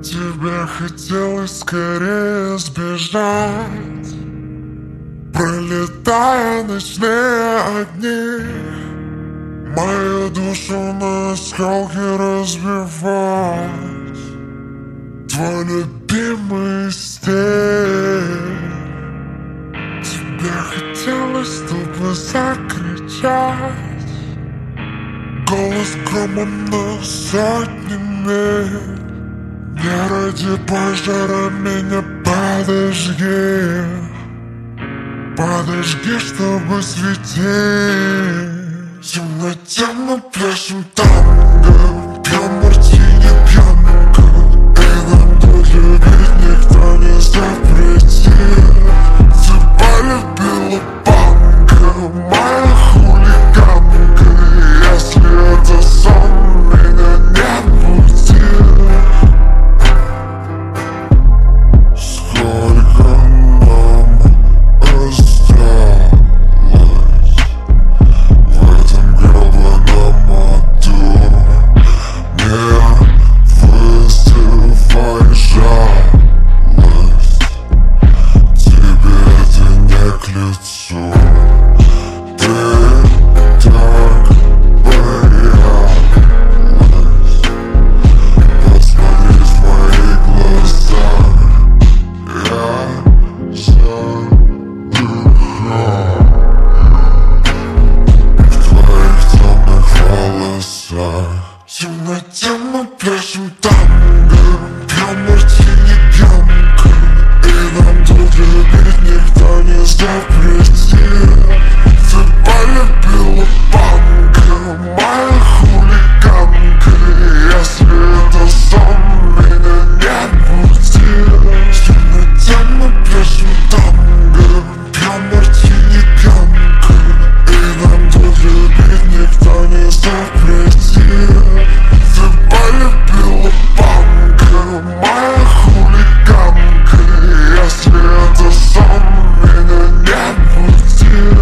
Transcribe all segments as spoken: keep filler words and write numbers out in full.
Тебе хотелось скорее сбежать, пролетая ночные огни, мою душу на осколки разбивать. Твой любимый стиль. Тебе хотелось, чтобы закричать, голос громом на сотни миль. Не ради пожара меня подожги, подожги, чтобы светить. В темноте мы пляшем танго, пьем мартини пьяненько, и нам тут любить никто не запретит. Ты полюбила панка, моя хулиганка, если это сон, меня не будет. В темноте мы пляшем танго, пьем мартини пьянка, и нам тут любить никто не запретит. Ты полюбила панка, моя хулиганка, если это сон, меня не будет. В темноте мы пляшем танго, пьем мартини пьянка, и нам тут любить никто не запретит. Ты полюбила панка, моя хулиганка, если это сон, меня не будет.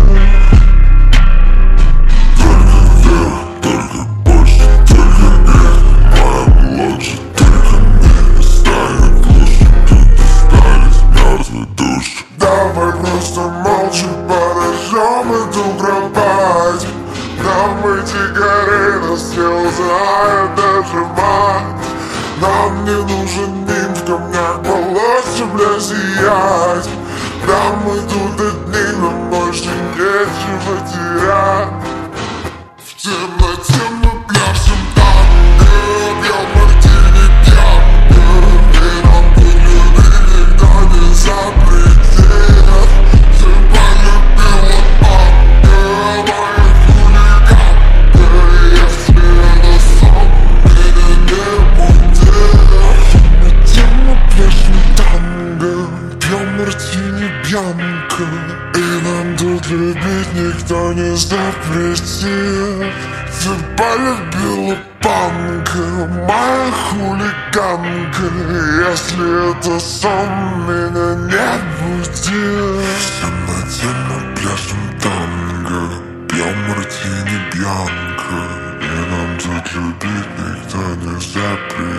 Только вверх, только больше, только вверх, моя лучше, только мне станет лучше. Тут остались мертвые души. Давай просто молча подождем эту кровать. Нам эти горы нас не узнает даже мать. Нам не нужен мин в камнях полосе, бля, зиять. Нам мы тут одни, нам больше нечего терять. В темноте мы пляшем танго, пьем мартини пьянка, и нам тут любить никто не запретит. Ты полюбила панка, моя хулиганка, если это сон, меня не будет. В темноте мы пляшем танго, пьем мартини пьянка, и нам тут любить никто не запретит. Ты полюбила панка, моя хулиганка, если это сон, меня не будет. В темноте мы пляшем танго, пьем мартини пьянка, и нам тут любить никто не запретит.